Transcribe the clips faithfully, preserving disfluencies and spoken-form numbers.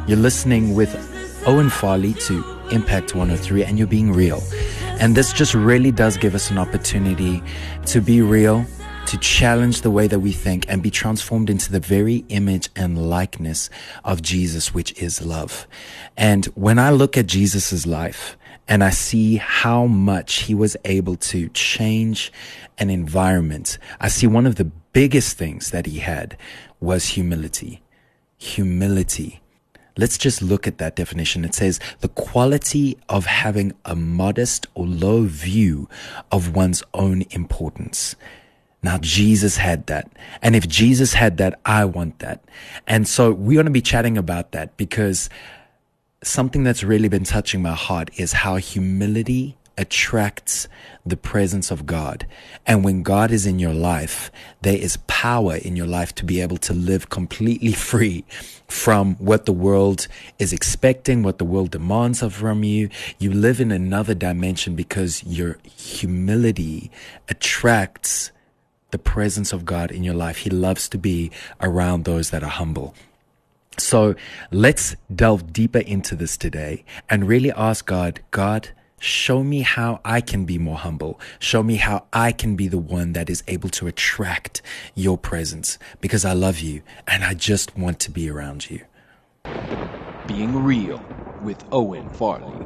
You're listening with Owen Farley to Impact one oh three, and you're being real. And this just really does give us an opportunity to be real, to challenge the way that we think and be transformed into the very image and likeness of Jesus, which is love. And when I look at Jesus's life and I see how much he was able to change an environment, I see one of the biggest things that he had was humility. Humility. Let's just look at that definition. It says the quality of having a modest or low view of one's own importance. Now, Jesus had that. And if Jesus had that, I want that. And so we're going to be chatting about that, because something that's really been touching my heart is how humility attracts the presence of God. And when God is in your life, there is power in your life to be able to live completely free from what the world is expecting, what the world demands of from you. You live in another dimension because your humility attracts the presence of God in your life. He loves to be around those that are humble. So let's delve deeper into this today and really ask God, God, show me how I can be more humble. Show me how I can be the one that is able to attract your presence, because I love you and I just want to be around you. Being Real with Owen Farley.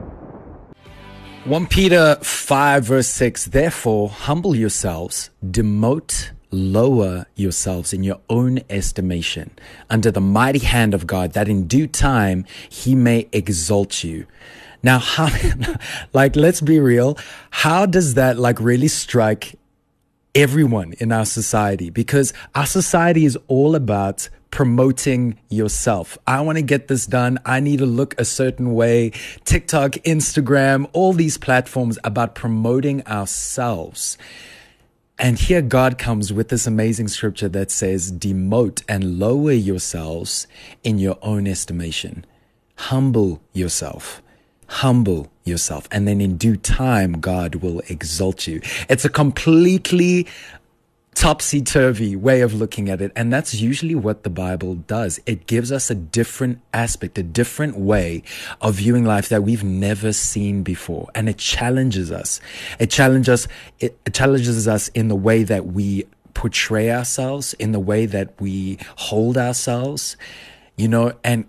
First Peter five verse six, therefore humble yourselves, demote, lower yourselves in your own estimation under the mighty hand of God, that in due time he may exalt you. Now, how, like, let's be real. How does that like really strike everyone in our society? Because our society is all about promoting yourself. I want to get this done. I need to look a certain way. TikTok, Instagram, all these platforms about promoting ourselves. And here God comes with this amazing scripture that says, demote and lower yourselves in your own estimation. Humble yourself. Humble yourself. And then in due time, God will exalt you. It's a completely topsy-turvy way of looking at it. And that's usually what the Bible does. It gives us a different aspect, a different way of viewing life that we've never seen before. And it challenges us. It challenges us, it, it challenges us in the way that we portray ourselves, in the way that we hold ourselves, you know, and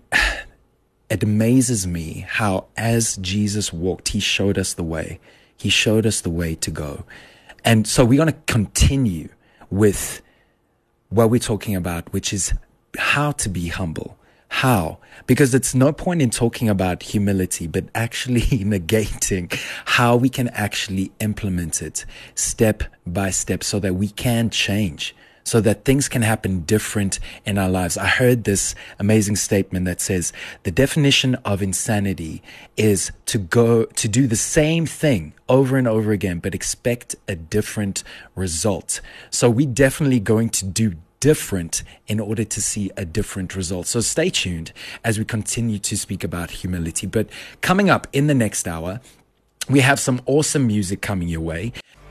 it amazes me how as Jesus walked, he showed us the way. He showed us the way to go. And so we're going to continue with what we're talking about, which is how to be humble. How? Because it's no point in talking about humility, but actually negating how we can actually implement it step by step so that we can change, so that things can happen different in our lives. I heard this amazing statement that says the definition of insanity is to go to do the same thing over and over again, but expect a different result. So we're definitely going to do different in order to see a different result. So stay tuned as we continue to speak about humility. But coming up in the next hour, we have some awesome music coming your way.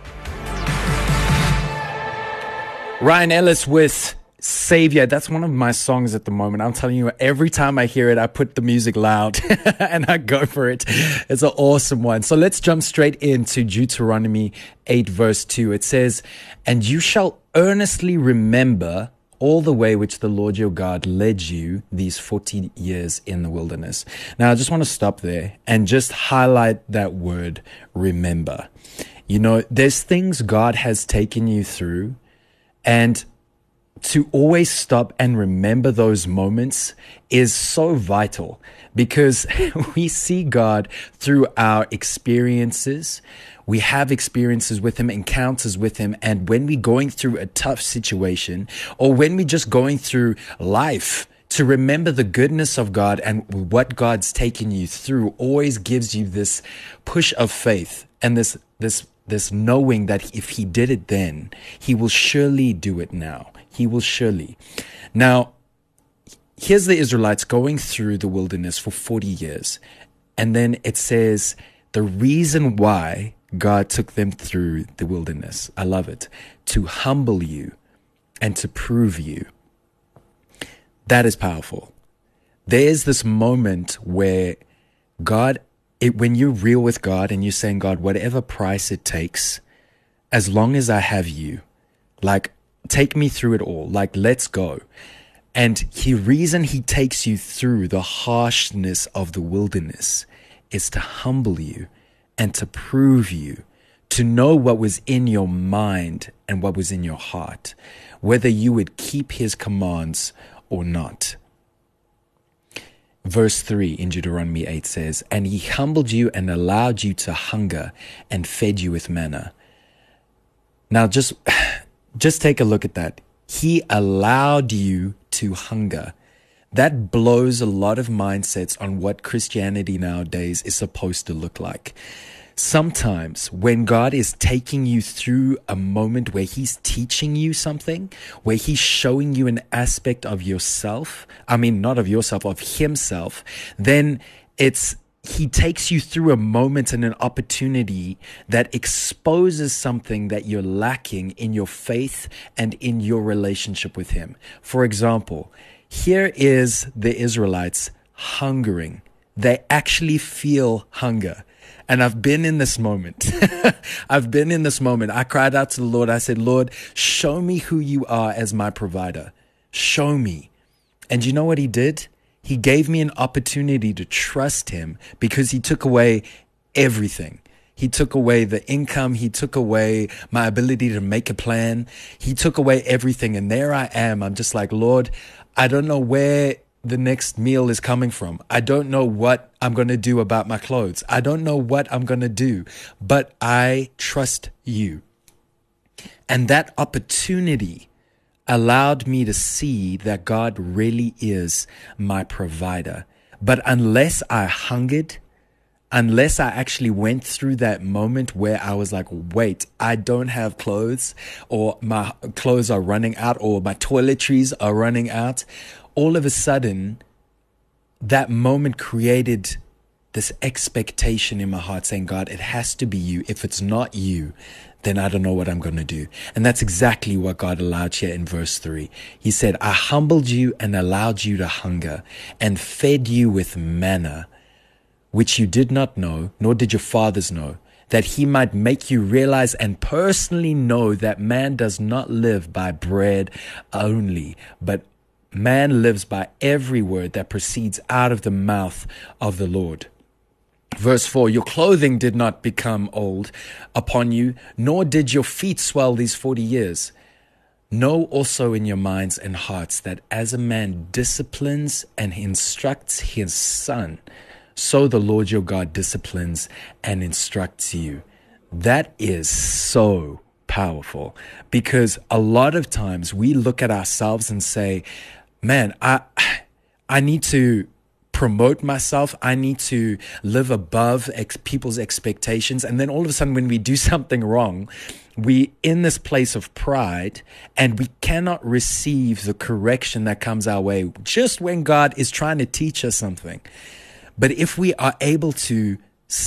Ryan Ellis with Savior. That's one of my songs at the moment. I'm telling you, every time I hear it, I put the music loud and I go for it. It's an awesome one. So let's jump straight into Deuteronomy eight verse two. It says, and you shall earnestly remember all the way which the Lord your God led you these forty years in the wilderness. Now, I just want to stop there and just highlight that word, remember. You know, there's things God has taken you through, and to always stop and remember those moments is so vital, because we see God through our experiences. We have experiences with him, encounters with him. And when we're going through a tough situation, or when we're just going through life, to remember the goodness of God and what God's taken you through always gives you this push of faith and this, this, this knowing that if he did it then, he will surely do it now. He will surely. Now, here's the Israelites going through the wilderness for forty years. And then it says the reason why God took them through the wilderness, I love it, to humble you and to prove you. That is powerful. There's this moment where God, it, when you're real with God and you're saying, God, whatever price it takes, as long as I have you, like, take me through it all, like, let's go. And the reason he takes you through the harshness of the wilderness is to humble you and to prove you, to know what was in your mind and what was in your heart, whether you would keep his commands or not. Verse three in Deuteronomy eight says, and he humbled you and allowed you to hunger and fed you with manna. Now, just, just take a look at that. He allowed you to hunger. That blows a lot of mindsets on what Christianity nowadays is supposed to look like. Sometimes when God is taking you through a moment where he's teaching you something, where he's showing you an aspect of yourself, I mean, not of yourself, of himself, then it's he takes you through a moment and an opportunity that exposes something that you're lacking in your faith and in your relationship with him. For example, here is the Israelites hungering. They actually feel hunger. And I've been in this moment. I've been in this moment. I cried out to the Lord. I said, Lord, show me who you are as my provider. Show me. And you know what he did? He gave me an opportunity to trust him because he took away everything. He took away the income. He took away my ability to make a plan. He took away everything. And there I am. I'm just like, Lord, I don't know where the next meal is coming from. I don't know what I'm going to do about my clothes. I don't know what I'm going to do, but I trust you. And that opportunity allowed me to see that God really is my provider. But unless I hungered, unless I actually went through that moment where I was like, wait, I don't have clothes, or my clothes are running out, or my toiletries are running out, all of a sudden, that moment created this expectation in my heart saying, God, it has to be you. If it's not you, then I don't know what I'm going to do. And that's exactly what God allowed here in verse three. He said, I humbled you and allowed you to hunger and fed you with manna, which you did not know, nor did your fathers know, that he might make you realize and personally know that man does not live by bread only, but man lives by every word that proceeds out of the mouth of the Lord. Verse four, your clothing did not become old upon you, nor did your feet swell these forty years. Know also in your minds and hearts that as a man disciplines and instructs his son, so the Lord your God disciplines and instructs you. That is so powerful, because a lot of times we look at ourselves and say, man, I I need to promote myself. I need to live above ex- people's expectations. And then all of a sudden, when we do something wrong, we in this place of pride, and we cannot receive the correction that comes our way just when God is trying to teach us something. But if we are able to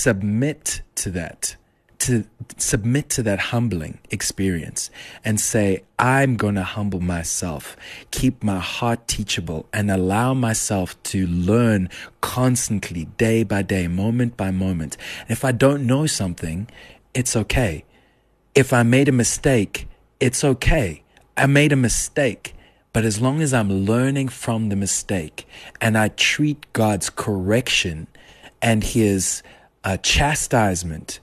submit to that, to submit to that humbling experience and say, I'm going to humble myself, keep my heart teachable, and allow myself to learn constantly, day by day, moment by moment. And if I don't know something, it's okay. If I made a mistake, it's okay. I made a mistake. But as long as I'm learning from the mistake and I treat God's correction and his uh, chastisement,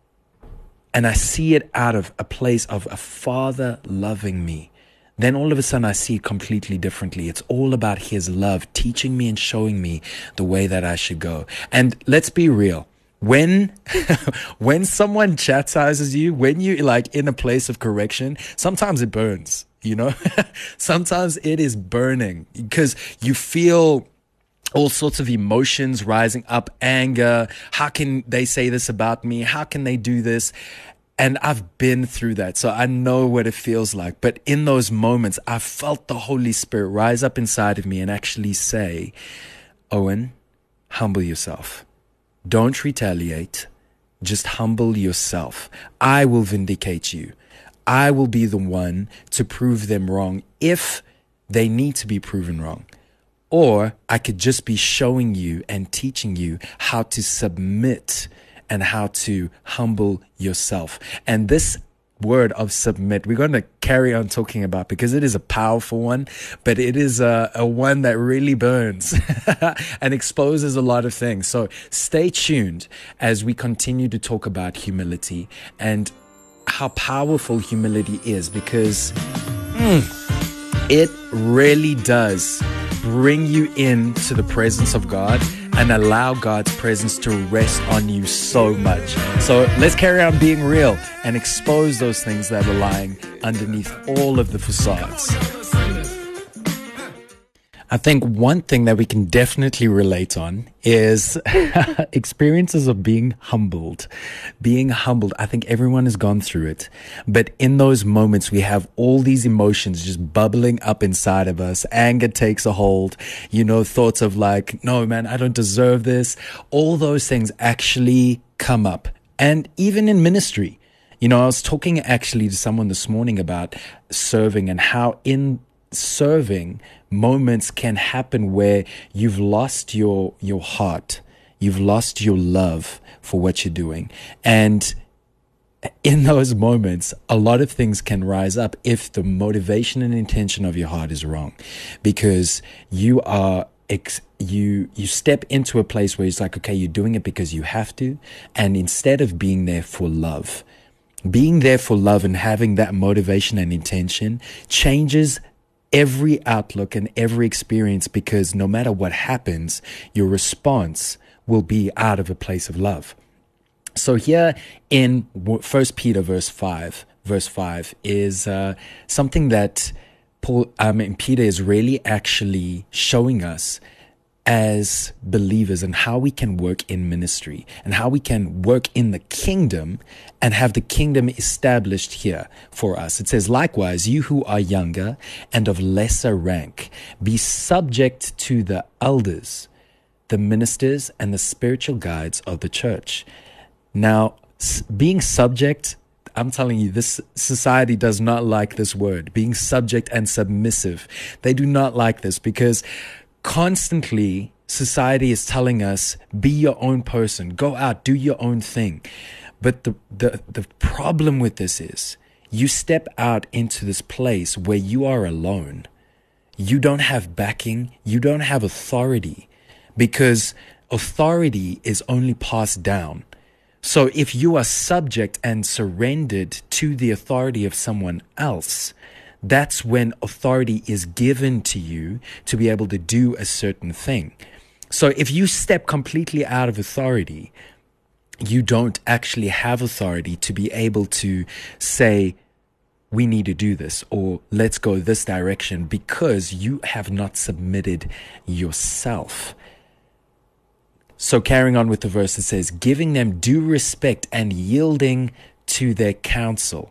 and I see it out of a place of a father loving me, then all of a sudden I see it completely differently. It's all about his love teaching me and showing me the way that I should go. And let's be real. When when someone chastises you, when you're like in a place of correction, sometimes it burns, you know? Sometimes it is burning because you feel all sorts of emotions rising up, anger. How can they say this about me? How can they do this? And I've been through that, so I know what it feels like. But in those moments, I felt the Holy Spirit rise up inside of me and actually say, Owen, humble yourself. Don't retaliate. Just humble yourself. I will vindicate you. I will be the one to prove them wrong if they need to be proven wrong. Or I could just be showing you and teaching you how to submit and how to humble yourself. And this word of submit, we're going to carry on talking about because it is a powerful one, but it is a, a one that really burns and exposes a lot of things. So stay tuned as we continue to talk about humility and how powerful humility is, because mm, it really does bring you into the presence of God and allow God's presence to rest on you so much. So let's carry on being real and expose those things that are lying underneath all of the facades. I think one thing that we can definitely relate on is experiences of being humbled. Being humbled, I think everyone has gone through it. But in those moments, we have all these emotions just bubbling up inside of us. Anger takes a hold. You know, thoughts of like, no, man, I don't deserve this. All those things actually come up. And even in ministry, you know, I was talking actually to someone this morning about serving and how in serving, moments can happen where you've lost your your heart, you've lost your love for what you're doing, and in those moments a lot of things can rise up if the motivation and intention of your heart is wrong, because you are ex- you you step into a place where it's like, okay, you're doing it because you have to, and instead of being there for love, being there for love and having that motivation and intention changes every outlook and every experience, because no matter what happens, your response will be out of a place of love. So here in First Peter verse five, verse five is uh, something that Paul, um, and Peter is really actually showing us as believers and how we can work in ministry and how we can work in the kingdom and have the kingdom established here for us. It says, likewise, you who are younger and of lesser rank, be subject to the elders, the ministers, and the spiritual guides of the church. Now, being subject, I'm telling you, this society does not like this word, being subject and submissive. They do not like this, because constantly society is telling us, be your own person, go out, do your own thing. But the, the, the problem with this is you step out into this place where you are alone. You don't have backing. You don't have authority, because authority is only passed down. So if you are subject and surrendered to the authority of someone else, that's when authority is given to you to be able to do a certain thing. So if you step completely out of authority, you don't actually have authority to be able to say, we need to do this, or let's go this direction, because you have not submitted yourself. So carrying on with the verse, it says, giving them due respect and yielding to their counsel.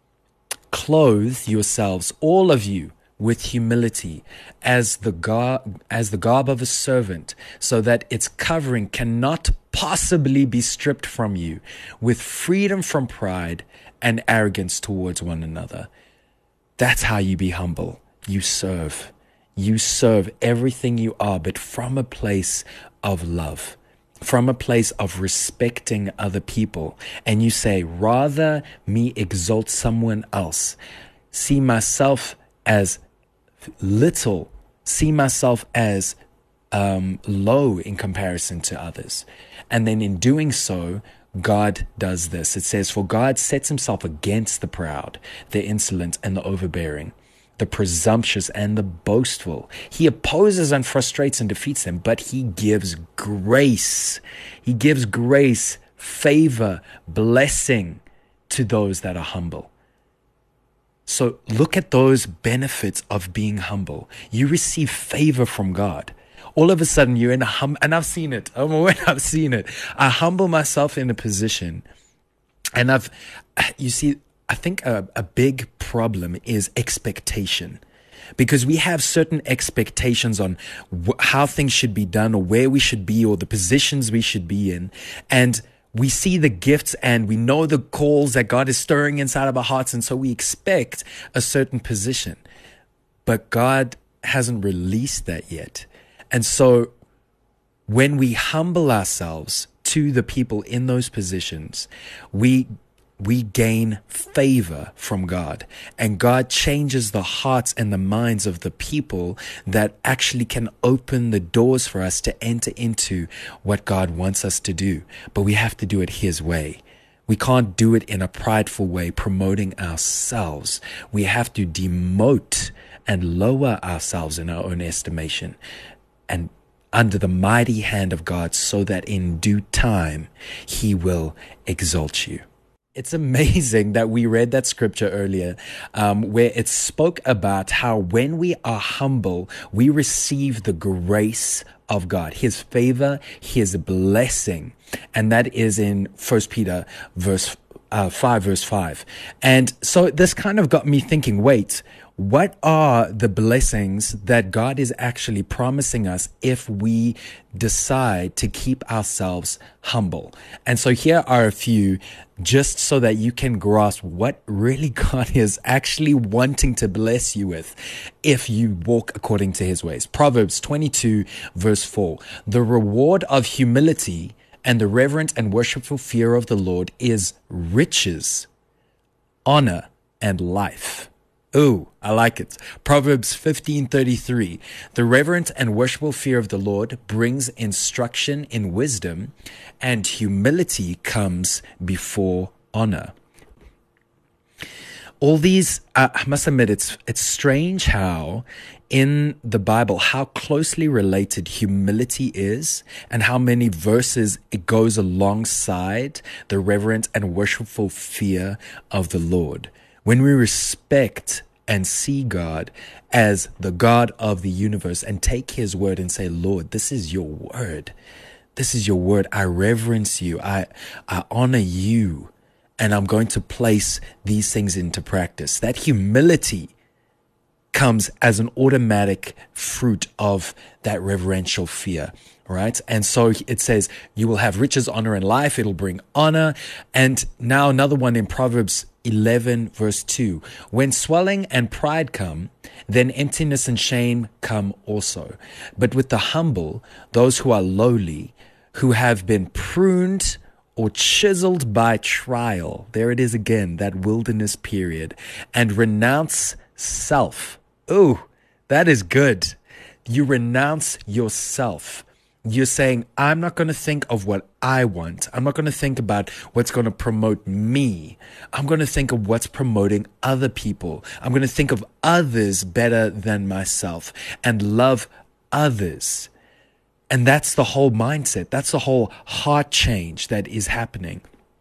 Clothe yourselves, all of you, with humility as the gar- as the garb of a servant, so that its covering cannot possibly be stripped from you, with freedom from pride and arrogance towards one another. That's how you be humble. You serve. You serve everything you are, but from a place of love, from a place of respecting other people. And you say, rather me exalt someone else, see myself as little, see myself as um, low in comparison to others. And then in doing so, God does this. It says, for God sets himself against the proud, the insolent, and the overbearing, the presumptuous and the boastful. He opposes and frustrates and defeats them, but he gives grace. He gives grace, favor, blessing to those that are humble. So look at those benefits of being humble. You receive favor from God. All of a sudden you're in a hum, and I've seen it. Oh, when I've seen it, I humble myself in a position, and I've, you see, I think a, a big problem is expectation, because we have certain expectations on wh- how things should be done, or where we should be, or the positions we should be in. And we see the gifts and we know the calls that God is stirring inside of our hearts. And so we expect a certain position, but God hasn't released that yet. And so when we humble ourselves to the people in those positions, we we gain favor from God, and God changes the hearts and the minds of the people that actually can open the doors for us to enter into what God wants us to do. But we have to do it His way. We can't do it in a prideful way, promoting ourselves. We have to demote and lower ourselves in our own estimation and under the mighty hand of God, so that in due time He will exalt you. It's amazing that we read that scripture earlier um, where it spoke about how when we are humble, we receive the grace of God, His favor, His blessing. And that is in First Peter verse uh, five, verse five. And so this kind of got me thinking, wait, what are the blessings that God is actually promising us if we decide to keep ourselves humble? And so here are a few, just so that you can grasp what really God is actually wanting to bless you with if you walk according to His ways. Proverbs twenty-two, verse four. The reward of humility and the reverent and worshipful fear of the Lord is riches, honor, and life. Ooh, I like it. Proverbs fifteen thirty-three. The reverent and worshipful fear of the Lord brings instruction in wisdom, and humility comes before honor. All these, uh, I must admit, it's it's strange how in the Bible, how closely related humility is and how many verses it goes alongside the reverent and worshipful fear of the Lord. When we respect and see God as the God of the universe and take His word and say, Lord, this is your word. This is your word. I reverence you. I, I honor you. And I'm going to place these things into practice. That humility comes as an automatic fruit of that reverential fear, right? And so it says, you will have riches, honor, and life. It'll bring honor. And now another one in Proverbs eleven, verse two. When swelling and pride come, then emptiness and shame come also. But with the humble, those who are lowly, who have been pruned or chiseled by trial, there it is again, that wilderness period, and renounce self. Oh, that is good. You renounce yourself. You're saying, I'm not going to think of what I want. I'm not going to think about what's going to promote me. I'm going to think of what's promoting other people. I'm going to think of others better than myself and love others. And that's the whole mindset. That's the whole heart change that is happening.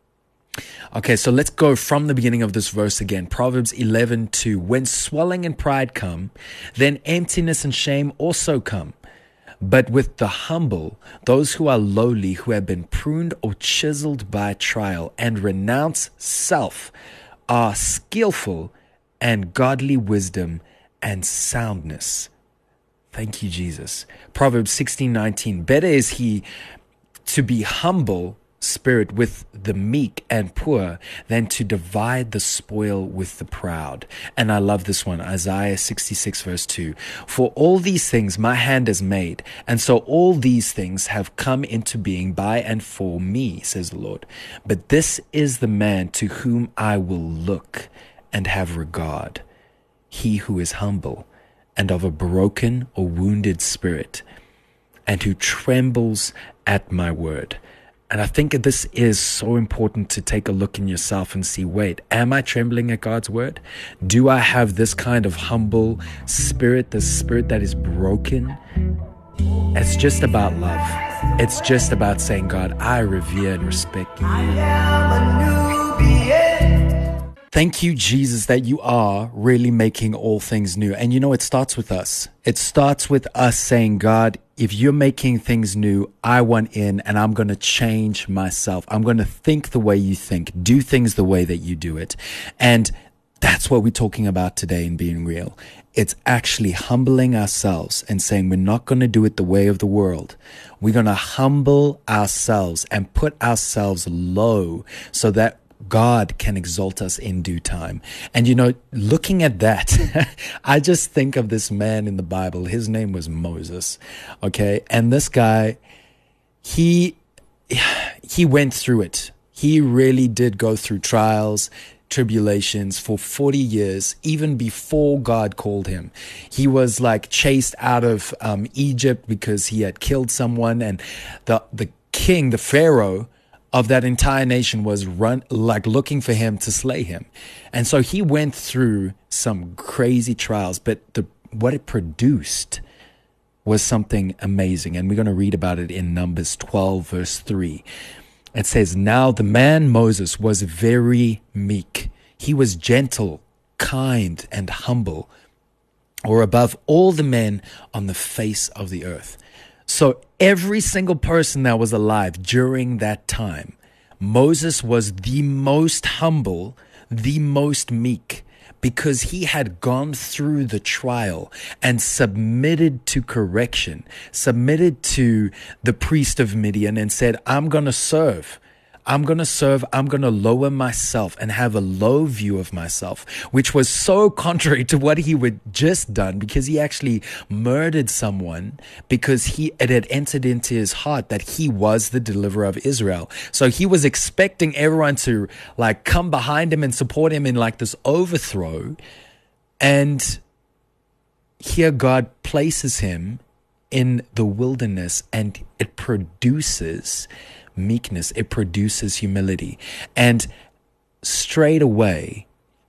Okay, so let's go from the beginning of this verse again. Proverbs eleven two. When swelling and pride come, then emptiness and shame also come. But with the humble, those who are lowly, who have been pruned or chiseled by trial and renounce self, are skillful and godly wisdom and soundness. Thank you, Jesus. Proverbs sixteen nineteen. Better is he to be humble spirit with the meek and poor than to divide the spoil with the proud. And I love this one, Isaiah sixty-six verse two. For all these things my hand has made, and so all these things have come into being by and for me, says the Lord. But this is the man to whom I will look and have regard, he who is humble and of a broken or wounded spirit, and who trembles at my word. And I think this is so important to take a look in yourself and see, wait, am I trembling at God's word? Do I have this kind of humble spirit, the spirit that is broken? It's just about love. It's just about saying, God, I revere and respect you. I am a newbie. Thank you, Jesus, that you are really making all things new. And you know, it starts with us. It starts with us saying, God, if you're making things new, I want in, and I'm going to change myself. I'm going to think the way you think, do things the way that you do it. And that's what we're talking about today in Being Real. It's actually humbling ourselves and saying we're not going to do it the way of the world. We're going to humble ourselves and put ourselves low so that God can exalt us in due time. And, you know, looking at that, I just think of this man in the Bible. His name was Moses. Okay. And this guy, he, he went through it. He really did go through trials, tribulations for forty years, even before God called him. He was like chased out of um, Egypt because he had killed someone, and the the king, the Pharaoh of that entire nation was run like looking for him to slay him. And so he went through some crazy trials, but the what it produced was something amazing. And we're going to read about it in Numbers twelve, verse three. It says, "Now the man Moses was very meek. He was gentle, kind, and humble, or above all the men on the face of the earth." So every single person that was alive during that time, Moses was the most humble, the most meek, because he had gone through the trial and submitted to correction, submitted to the priest of Midian and said, I'm going to serve. I'm going to serve. I'm going to lower myself and have a low view of myself, which was so contrary to what he had just done, because he actually murdered someone because he it had entered into his heart that he was the deliverer of Israel. So he was expecting everyone to like come behind him and support him in like this overthrow. And here God places him in the wilderness, and it produces meekness. It produces humility. And straight away,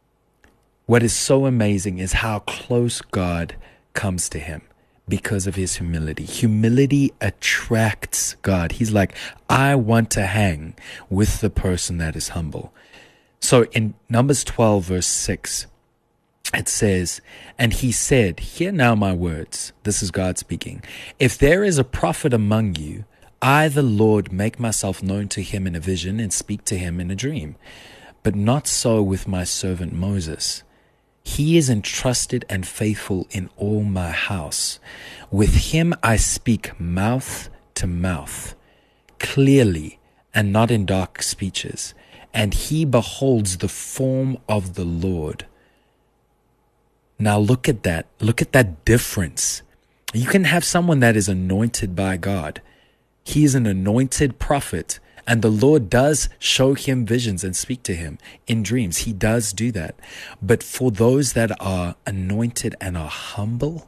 what is so amazing is how close God comes to him because of his humility. Humility attracts God. He's like, I want to hang with the person that is humble. So in Numbers twelve, verse six, it says, "And he said, hear now my words." This is God speaking. "If there is a prophet among you, I, the Lord, make myself known to him in a vision and speak to him in a dream. But not so with my servant Moses. He is entrusted and faithful in all my house. With him I speak mouth to mouth, clearly and not in dark speeches. And he beholds the form of the Lord." Now look at that. Look at that difference. You can have someone that is anointed by God. He is an anointed prophet, and the Lord does show him visions and speak to him in dreams. He does do that. But for those that are anointed and are humble,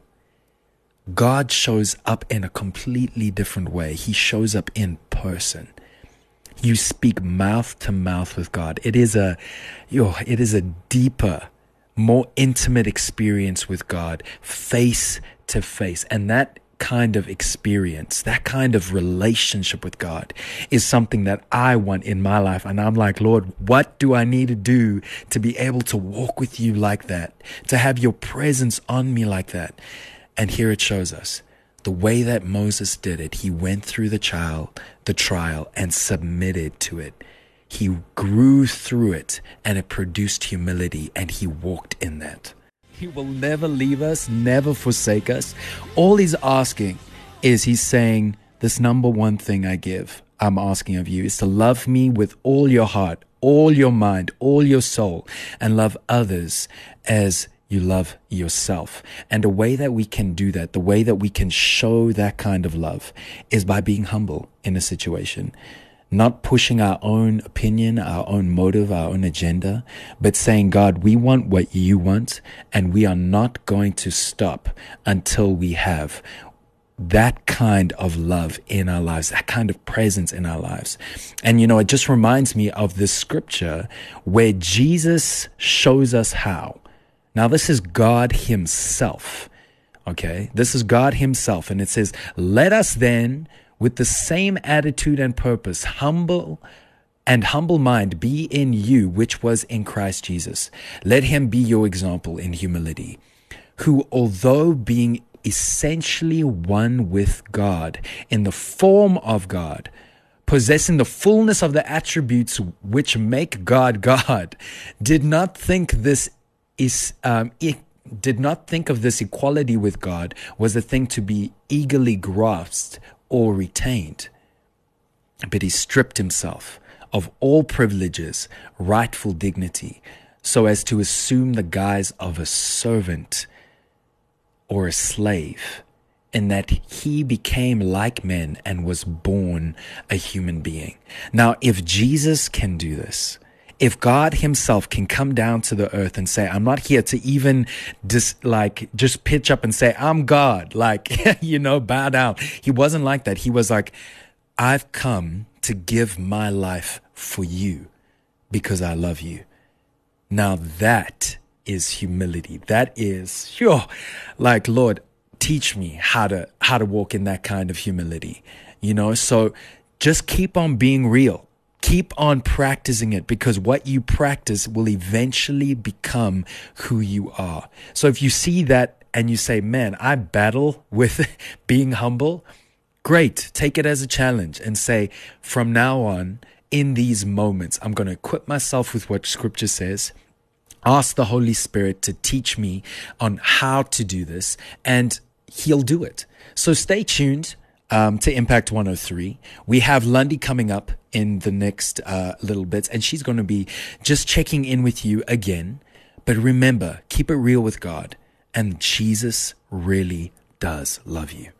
God shows up in a completely different way. He shows up in person. You speak mouth to mouth with God. It is a, yo, it is a deeper, more intimate experience with God, face to face. And that kind of experience, that kind of relationship with God is something that I want in my life. And I'm like, Lord, what do I need to do to be able to walk with you like that, to have your presence on me like that? And here it shows us the way that Moses did it. He went through the trial, the trial and submitted to it. He grew through it, and it produced humility, and he walked in that. He will never leave us, never forsake us. All he's asking is he's saying, this number one thing I give, I'm asking of you, is to love me with all your heart, all your mind, all your soul, and love others as you love yourself. And the way that we can do that, the way that we can show that kind of love is by being humble in a situation. Not pushing our own opinion, our own motive, our own agenda, but saying, God, we want what you want, and we are not going to stop until we have that kind of love in our lives, that kind of presence in our lives. And, you know, it just reminds me of this scripture where Jesus shows us how. Now, this is God himself. Okay, this is God himself. And it says, let us then, with the same attitude and purpose, humble and humble mind be in you, which was in Christ Jesus. Let him be your example in humility, who, although being essentially one with God, in the form of God, possessing the fullness of the attributes which make God God, did not think this is um, it, did not think of this equality with God was a thing to be eagerly grasped or retained, but he stripped himself of all privileges, rightful dignity, so as to assume the guise of a servant or a slave, in that he became like men and was born a human being. Now, if Jesus can do this, if God himself can come down to the earth and say, I'm not here to even just like, just pitch up and say, I'm God, like, you know, bow down. He wasn't like that. He was like, I've come to give my life for you because I love you. Now that is humility. That is, yo, like, Lord, teach me how to, how to walk in that kind of humility, you know? So just keep on being real. Keep on practicing it, because what you practice will eventually become who you are. So if you see that and you say, man, I battle with being humble, great. Take it as a challenge and say, from now on, in these moments, I'm going to equip myself with what Scripture says. Ask the Holy Spirit to teach me on how to do this, and he'll do it. So stay tuned um, to Impact one oh three. We have Lundy coming up in the next uh, little bits, and she's going to be just checking in with you again. But remember, keep it real with God, and Jesus really does love you.